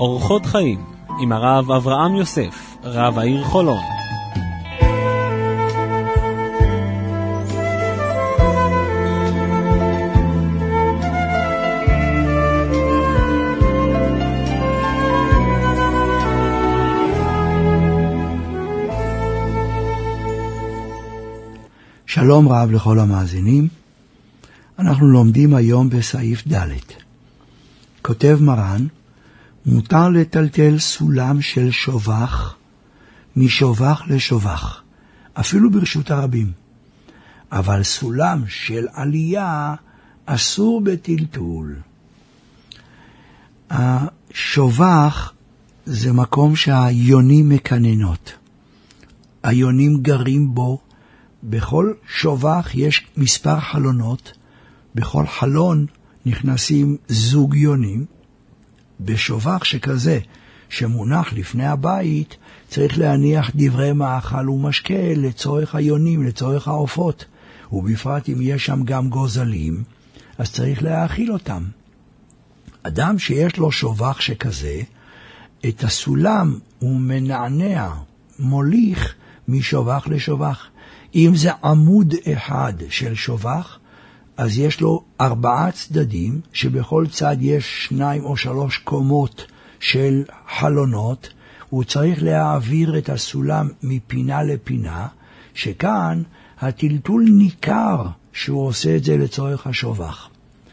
אורחות חיים עם הרב אברהם יוסף, רב העיר חולון. שלום רב לכל המאזינים. אנחנו לומדים היום בסעיף ד'. כותב מרן, מותר לטלטל סולם של שובח משובח לשובח, אפילו ברשות הרבים. אבל סולם של עלייה אסור בטלטול. השובח זה מקום שהיונים מקננות. היונים גרים בו. בכל שובח יש מספר חלונות. בכל חלון נכנסים זוג יונים. בשובח שכזה שמונח לפני הבית צריך להניח דברי מאכל ומשקה לצורך היונים, לצורך העופות. ובפרט אם יש שם גם גוזלים, אז צריך להאכיל אותם. אדם שיש לו שובח שכזה, את הסולם הוא מנענע, מוליך משובח לשובח. אם זה עמוד אחד של שובח, אז יש לו 4 צדדים, שבכל צד יש 2 או 3 קומות של חלונות. הוא צריך להעביר את הסולם מפינה לפינה, שכאן הטלטול ניכר שהוא עושה את זה לצורך השובח.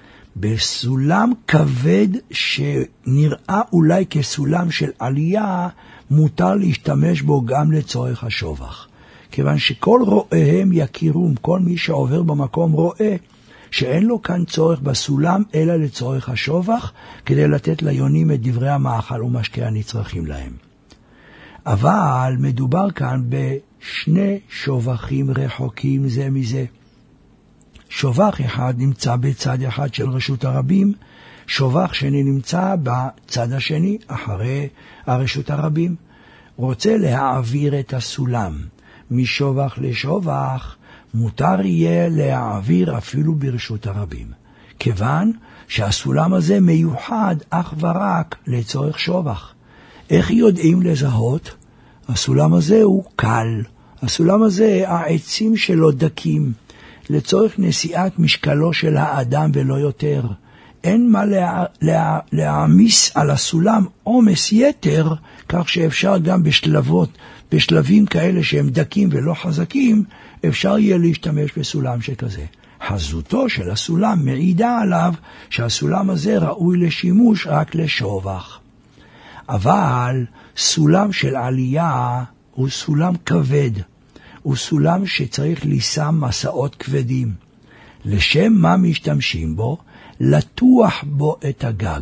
בסולם כבד שנראה אולי כסולם של עלייה, מותר להשתמש בו גם לצורך השובח. כיוון שכל רואיהם יכירום, כל מי שעובר במקום רואה שאין לו כאן צורך בסולם אלא לצורך השובח, כדי לתת ליונים את דברי המאכל ומשקה הנצרכים להם. אבל מדובר כאן בשני שובחים רחוקים זה מזה. שובח אחד נמצא בצד אחד של רשות הרבים, שובח שני נמצא בצד השני אחרי הרשות הרבים. רוצה להעביר את הסולם משובח לשובח, מותר יהיה להעביר אפילו ברשות הרבים, כיוון שהסולם הזה מיוחד אך ורק לצורך שובח. איך יודעים לזהות? הסולם הזה הוא קל, הסולם הזה העצים שלו דקים, לצורך נשיאת משקלו של האדם ולא יותר. אין מה להעמיס על הסולם עומס יתר, כך שאפשר גם בשלבים כאלה שהם דקים ולא חזקים, אפשר יהיה להשתמש בסולם שכזה. חזותו של הסולם מעידה עליו שהסולם הזה ראוי לשימוש רק לשובח. אבל סולם של עלייה הוא סולם כבד, הוא סולם שצריך לישא מסעות כבדים. לשם מה משתמשים בו? לטוח בו את הגג.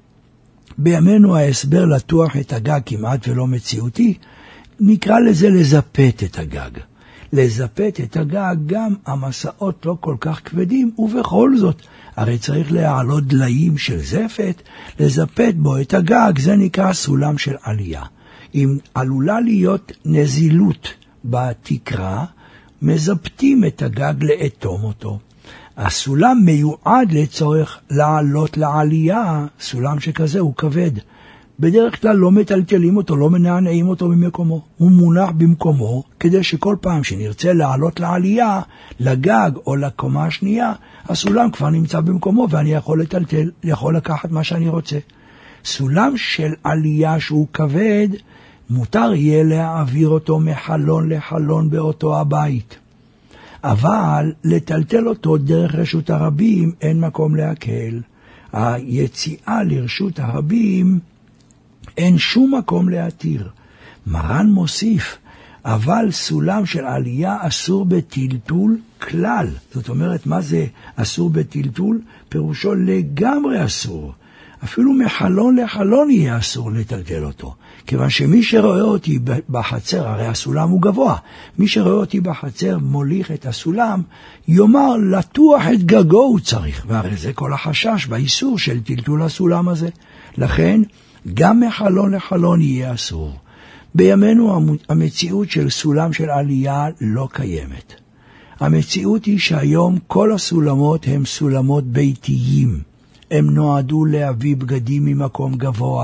בימינו ההסבר לטוח את הגג כמעט ולא מציאותי, נקרא לזה לזפת את הגג. לזפת את הגג גם המסעות לא כל כך כבדים, ובכל זאת, הרי צריך להעלות דליים של זפת, לזפת בו את הגג, זה נקרא סולם של עלייה. אם עלולה להיות נזילות בתקרה, מזפתים את הגג לאטום אותו. הסולם מיועד לצורך לעלות לעלייה, סולם שכזה הוא כבד. בדרך כלל לא מטלטלים אותו, לא מנענעים אותו במקומו. הוא מונח במקומו, כדי שכל פעם שנרצה לעלות לעלייה, לגג או לקומה השנייה, הסולם כבר נמצא במקומו, ואני יכול לטלטל, יכול לקחת מה שאני רוצה. סולם של עלייה שהוא כבד, מותר יהיה להעביר אותו מחלון לחלון באותו הבית. אבל לטלטל אותו דרך רשות הרבים אין מקום להקל. היציאה לרשות הרבים אין שום מקום להתיר. מרן מוסיף, אבל סולם של עלייה אסור בטלטול כלל. זאת אומרת, מה זה אסור בטלטול? פירושו לגמרי אסור. אפילו מחלון לחלון יהיה אסור לטלטל אותו. כיוון שמי שרואה אותי בחצר, הרי הסולם הוא גבוה, מי שרואה אותי בחצר מוליך את הסולם, יאמר לטוח את גגו הוא צריך, והרי זה כל החשש באיסור של טלטול הסולם הזה. לכן, גם מחלון לחלון יהיה אסור. בימינו המציאות של סולם של עלייה לא קיימת. המציאות היא שהיום כל הסולמות הם סולמות ביתיים. הם נועדו להביא בגדים ממקום גבוה,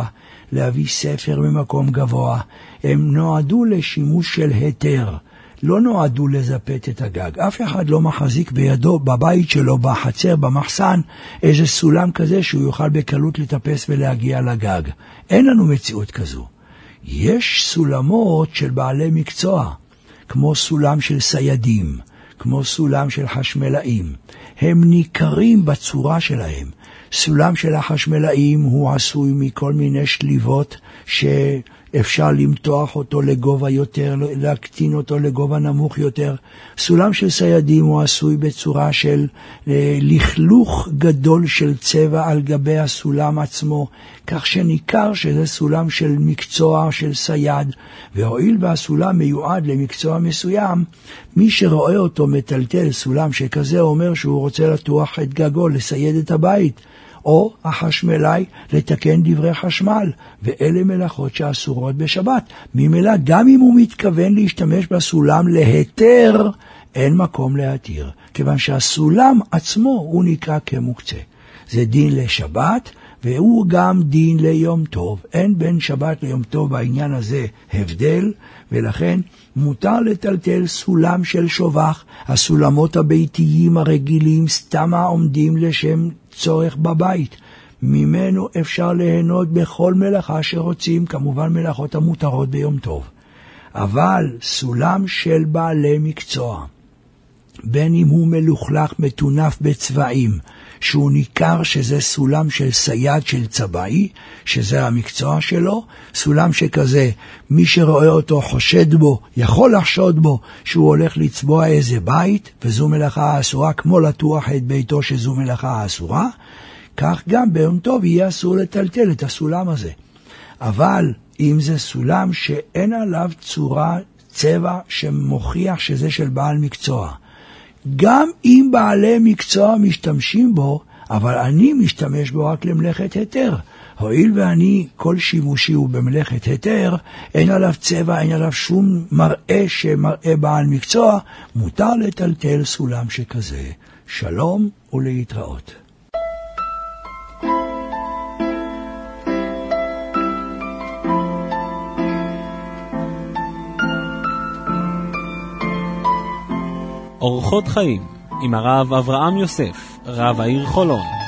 להביא ספר ממקום גבוה. הם נועדו לשימוש של היתר. לא נועדו לזפת את הגג. אף אחד לא מחזיק בידו, בבית שלו, בחצר, במחסן, איזה סולם כזה שהוא יוכל בקלות לטפס ולהגיע לגג. אין לנו מציאות כזו. יש סולמות של בעלי מקצוע, כמו סולם של סיידים, כמו סולם של חשמלאים. הם ניכרים בצורה שלהם. סולם של החשמלאים הוא עשוי מכל מיני שליבות שאפשר למתוח אותו לגובה יותר, להקטין אותו לגובה נמוך יותר. סולם של סיידים הוא עשוי בצורה של לכלוך גדול של צבע על גבי הסולם עצמו, כך שניכר שזה סולם של מקצוע של סייד, והואיל והסולם מיועד למקצוע מסוים, מי שרואה אותו מטלטל סולם שכזה אומר שהוא רוצה לטוח את גגו, לסייד את הבית, או החשמלאי לתקן דברי חשמל, ואלה מלאכות שאסורות בשבת. ממילא גם אם הוא מתכוון להשתמש בסולם להיתר, אין מקום להתיר, כיוון שהסולם עצמו הוא נקרא כמוקצה. זה דין לשבת, והוא גם דין ליום טוב. אין בין שבת ליום טוב בעניין הזה הבדל, ולכן מותר לטלטל סולם של שובח. הסולמות הביתיים הרגילים סתם עומדים לשם צורך בבית. ממנו אפשר ליהנות בכל מלאכה שרוצים, כמובן מלאכות המותרות ביום טוב. אבל סולם של בעלי מקצוע, בין אם הוא מלוכלך מתונף בצבעים, שהוא ניכר שזה סולם של סייד של צבאי, שזה המקצוע שלו, סולם שכזה, מי שרואה אותו חושד בו, יכול לחשוד בו שהוא הולך לצבוע איזה בית, וזו מלאכה אסורה, כמו לטוח את ביתו שזו מלאכה אסורה, כך גם ביום טוב יהיה אסור לטלטל את הסולם הזה. אבל אם זה סולם שאין עליו צבע שמוכיח שזה של בעל מקצוע, גם אם בעלי מקצוע משתמשים בו, אבל אני משתמש בו רק למלאכת היתר. הואיל ואני כל שימושי הוא במלאכת היתר, אין עליו צבע, אין עליו שום מראה שמראה בעל מקצוע, מותר לטלטל סולם שכזה. שלום ולהתראות. אורחות חיים עם הרב אברהם יוסף, רב העיר חולון.